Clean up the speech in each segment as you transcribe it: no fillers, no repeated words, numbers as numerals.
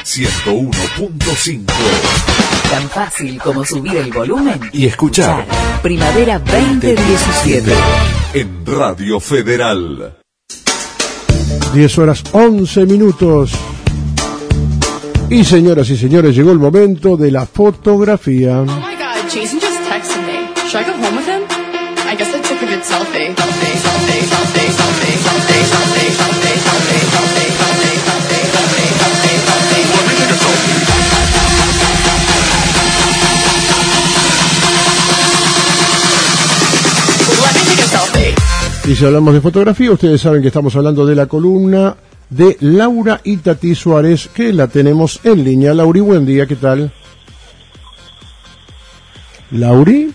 101.5. Tan fácil como subir el volumen Y escuchar. Primavera 2017 En Radio Federal. 10:11. Y señoras y señores, llegó el momento de la fotografía. Oh my God, Jason just texted me. Should I go home with him? I guess I took a good selfie. Y si hablamos de fotografía, ustedes saben que estamos hablando de la columna de Laura Itatí Suárez, que la tenemos en línea. Lauri, buen día, ¿qué tal? Lauri.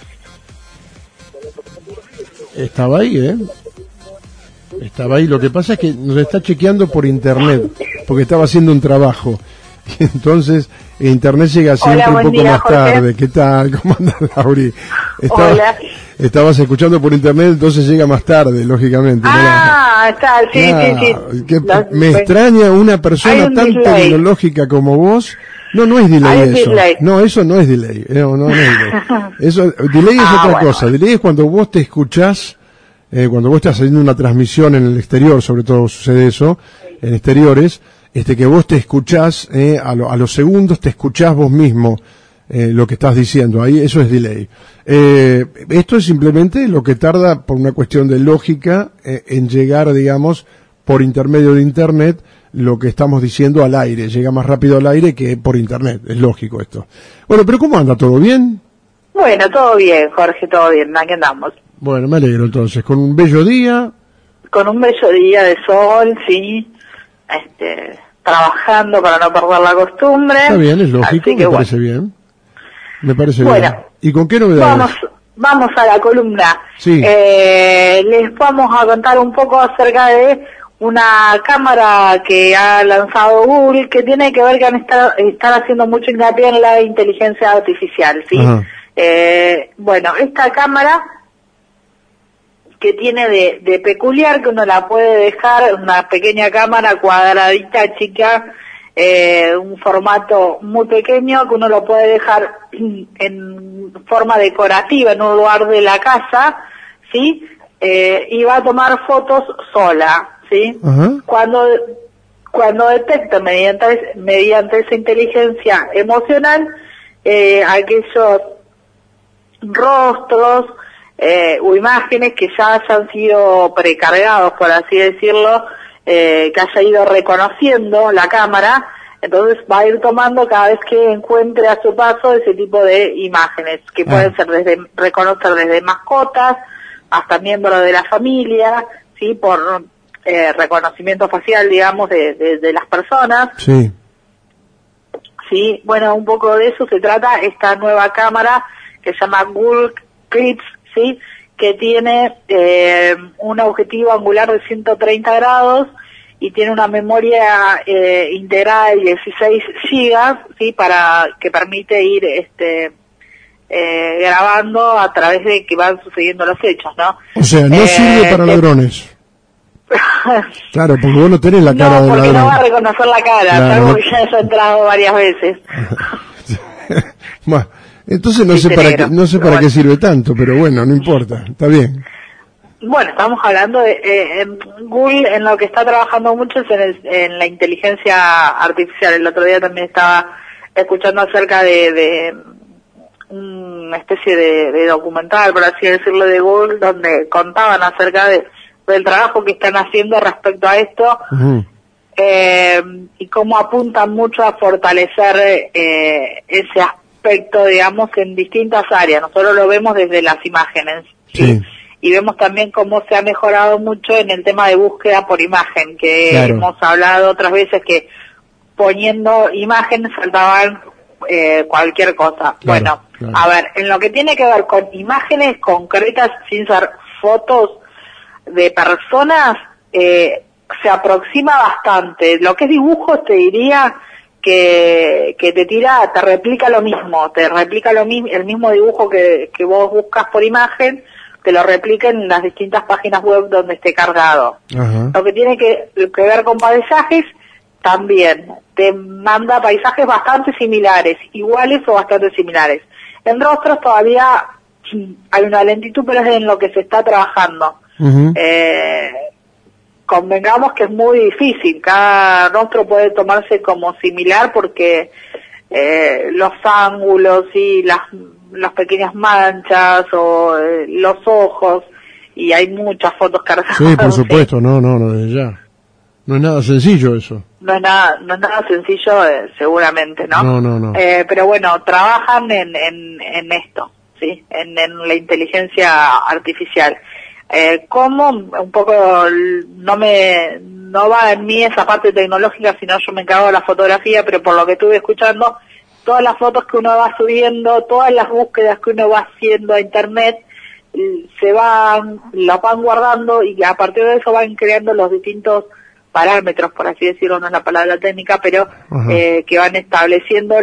Estaba ahí, Estaba ahí. Lo que pasa es que nos está chequeando por internet, porque estaba haciendo un trabajo. Y entonces, internet llega siempre un poco más tarde. ¿Qué tal? ¿Cómo andas, Lauri? Hola. Estabas escuchando por internet, entonces llega más tarde, lógicamente. Está, sí. Me extraña una persona tan delay. tecnológica como vos. No es delay eso. Delay. No, eso no es delay. No es delay. Delay es otra cosa. Delay es cuando vos te escuchás, cuando vos estás haciendo una transmisión en el exterior, sobre todo sucede eso, en exteriores, que vos te escuchás, a los segundos te escuchás vos mismo. Lo que estás diciendo ahí, eso es delay. Esto es simplemente lo que tarda por una cuestión de lógica en llegar, digamos, por intermedio de internet, lo que estamos diciendo al aire. Llega más rápido al aire que por internet, es lógico esto. Bueno, pero ¿cómo anda? ¿Todo bien? Bueno, todo bien, Jorge, todo bien, aquí andamos. Bueno, me alegro entonces, con un bello día. Con un bello día de sol, sí, trabajando para no perder la costumbre. Está bien, es lógico, me parece bien. Me parece bien. ¿Y con qué novedades? Vamos a la columna. Sí. Les vamos a contar un poco acerca de una cámara que ha lanzado Google, que tiene que ver con estar haciendo mucho hincapié en la inteligencia artificial, ¿sí? Esta cámara que tiene de peculiar que uno la puede dejar, una pequeña cámara cuadradita, chica, un formato muy pequeño que uno lo puede dejar en forma decorativa en un lugar de la casa, ¿sí? Y va a tomar fotos sola, ¿sí? Cuando detecta mediante esa inteligencia emocional aquellos rostros o imágenes que ya hayan sido precargados, por así decirlo, que haya ido reconociendo la cámara, entonces va a ir tomando cada vez que encuentre a su paso ese tipo de imágenes, que pueden ser reconocer desde mascotas hasta miembros de la familia, sí, por reconocimiento facial, digamos, de las personas. Sí. Sí, bueno, un poco de eso se trata esta nueva cámara que se llama Google Clips, sí, que tiene un objetivo angular de 130 grados y tiene una memoria integrada de 16 gigas, sí, para que permite ir grabando a través de que van sucediendo los hechos, ¿no? O sea, no sirve para ladrones. Claro, porque vos no tenés la cara del ladrón. No, porque no va a reconocer la cara, claro, salvo que ya haya entrado varias veces. Bueno, entonces no sé para qué sirve tanto, pero bueno, no importa, está bien. Bueno, estamos hablando de Google, en lo que está trabajando mucho es en la inteligencia artificial. El otro día también estaba escuchando acerca de una especie de documental, por así decirlo, de Google, donde contaban acerca del trabajo que están haciendo respecto a esto, y cómo apuntan mucho a fortalecer ese aspecto, digamos, en distintas áreas. Nosotros lo vemos desde las imágenes, ¿sí? Y vemos también cómo se ha mejorado mucho en el tema de búsqueda por imagen, que hemos hablado otras veces que poniendo imágenes saltaban cualquier cosa. A ver, en lo que tiene que ver con imágenes concretas sin ser fotos de personas, se aproxima bastante. Lo que es dibujos, te diría que te replica lo mismo, el mismo dibujo que vos buscas por imagen, te lo replica en las distintas páginas web donde esté cargado. Lo que tiene que ver con paisajes, también te manda paisajes bastante similares, iguales o bastante similares. En rostros todavía hay una lentitud, pero es en lo que se está trabajando. Convengamos que es muy difícil, cada rostro puede tomarse como similar porque los ángulos y las pequeñas manchas o los ojos, y hay muchas fotos cargadas. Sí, por supuesto, no, ya. No es nada sencillo eso. No es nada sencillo, seguramente, ¿no? No. Pero bueno, trabajan en esto, ¿sí? En la inteligencia artificial. ¿Cómo? Un poco no va en mí esa parte tecnológica, sino yo me encargo de la fotografía, pero por lo que estuve escuchando, todas las fotos que uno va subiendo, todas las búsquedas que uno va haciendo a internet, las van guardando y a partir de eso van creando los distintos parámetros, por así decirlo, no es la palabra técnica, pero que van estableciendo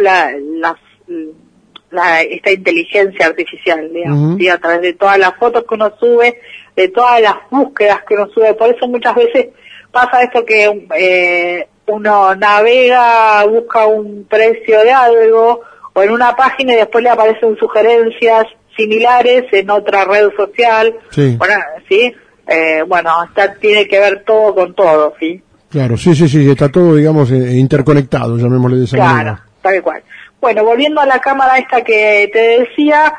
esta inteligencia artificial, digamos, ¿sí? A través de todas las fotos que uno sube, de todas las búsquedas que uno sube. Por eso muchas veces pasa esto que uno navega, busca un precio de algo, o en una página y después le aparecen sugerencias similares en otra red social. Sí. Bueno, ¿sí? Tiene que ver todo con todo, ¿sí? Claro, sí, está todo, digamos, interconectado, llamémosle de esa manera. Claro, tal cual. Bueno, volviendo a la cámara esta que te decía,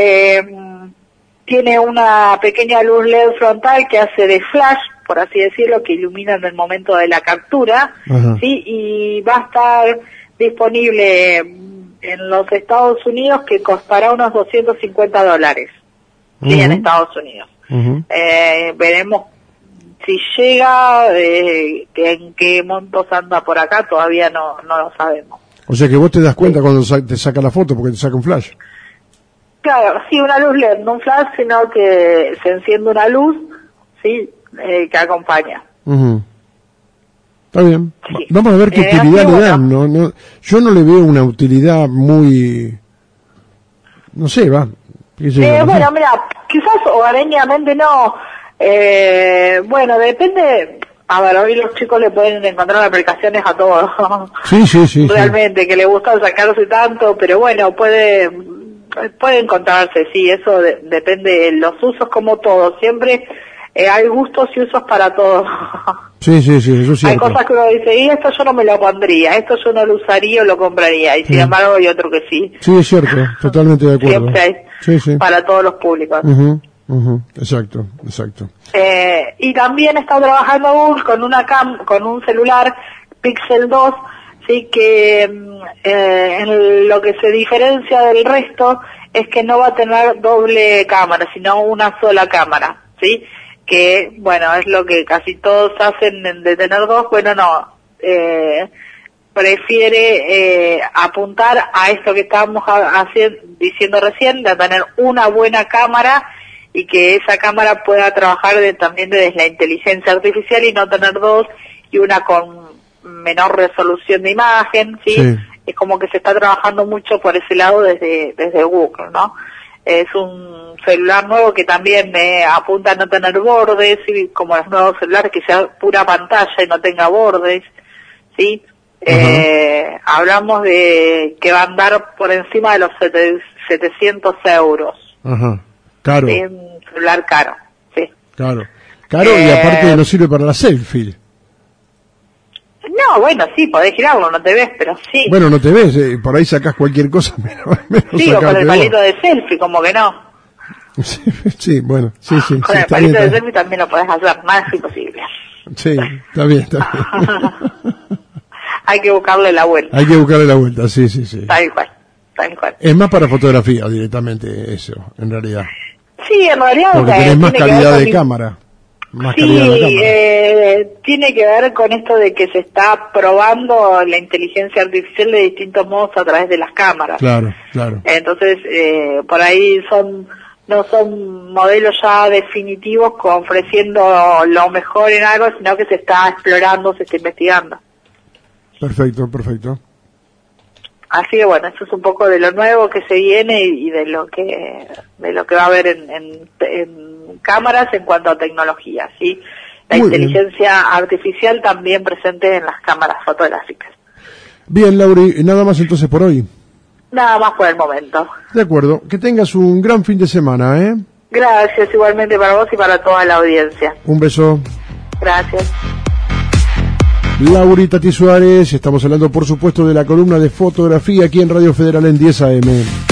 tiene una pequeña luz LED frontal que hace de flash, por así decirlo, que ilumina en el momento de la captura, ¿sí? Y va a estar disponible en los Estados Unidos, que costará unos $250, ¿sí? En Estados Unidos. Veremos si llega, en qué montos anda por acá, todavía no lo sabemos. O sea que vos te das cuenta cuando te saca la foto porque te saca un flash. Claro, sí, una luz LED, no un flash, sino que se enciende una luz, sí, que acompaña. Está bien. Sí. Vamos a ver qué utilidad le dan. No, yo no le veo una utilidad muy, no sé, va. Bueno, mira, quizás hogareñamente no. Bueno, depende. A ver, hoy los chicos le pueden encontrar aplicaciones a todo. Sí. Realmente, que le gusta sacarse tanto, pero bueno, puede encontrarse, sí, eso depende de los usos, como todo. Siempre hay gustos y usos para todo. Sí, eso es cierto. Hay cosas que uno dice, y esto yo no me lo pondría, esto yo no lo usaría o lo compraría, y sin embargo hay otro que sí. Sí, es cierto, totalmente de acuerdo. Siempre hay para todos los públicos. Exacto. Y también está trabajando Google con un celular Pixel 2, sí, que en lo que se diferencia del resto es que no va a tener doble cámara, sino una sola cámara, sí, que bueno, es lo que casi todos hacen de tener dos. Bueno, no, prefiere apuntar a esto que estábamos diciendo recién, de tener una buena cámara, y que esa cámara pueda trabajar también desde la inteligencia artificial y no tener dos y una con menor resolución de imagen, ¿sí? Es como que se está trabajando mucho por ese lado desde Google, ¿no? Es un celular nuevo que también apunta a no tener bordes, ¿sí? Como los nuevos celulares, que sea pura pantalla y no tenga bordes, ¿sí? Hablamos de que va a andar por encima de los 700 euros. Caro. Es un celular caro, sí. Caro y aparte no sirve para la selfie. No, bueno, sí, podés girarlo, no te ves, pero sí. Bueno, no te ves, por ahí sacás cualquier cosa. Sí, o con el palito de selfie, como que no. Sí, bueno, sí. Con el palito de selfie también lo podés hacer, más imposible. Sí, está bien. Hay que buscarle la vuelta. Sí. Tal cual. Es más para fotografía directamente eso, en realidad. Sí, en realidad. Porque tenés más calidad de cámara. Tiene que ver con esto de que se está probando la inteligencia artificial de distintos modos a través de las cámaras. Claro. Entonces, por ahí no son modelos ya definitivos ofreciendo lo mejor en algo, sino que se está explorando, se está investigando. Perfecto. Así que bueno, eso es un poco de lo nuevo que se viene y de lo que va a haber en cámaras en cuanto a tecnología, ¿sí? la Muy bien. inteligencia artificial también presente en las cámaras fotográficas. Bien, Lauri, nada más entonces por hoy. Nada más por el momento. De acuerdo, que tengas un gran fin de semana, ¿eh? Gracias igualmente para vos y para toda la audiencia. Un beso. Gracias. Lauri Tati Suárez, estamos hablando por supuesto de la columna de fotografía aquí en Radio Federal en 10 AM.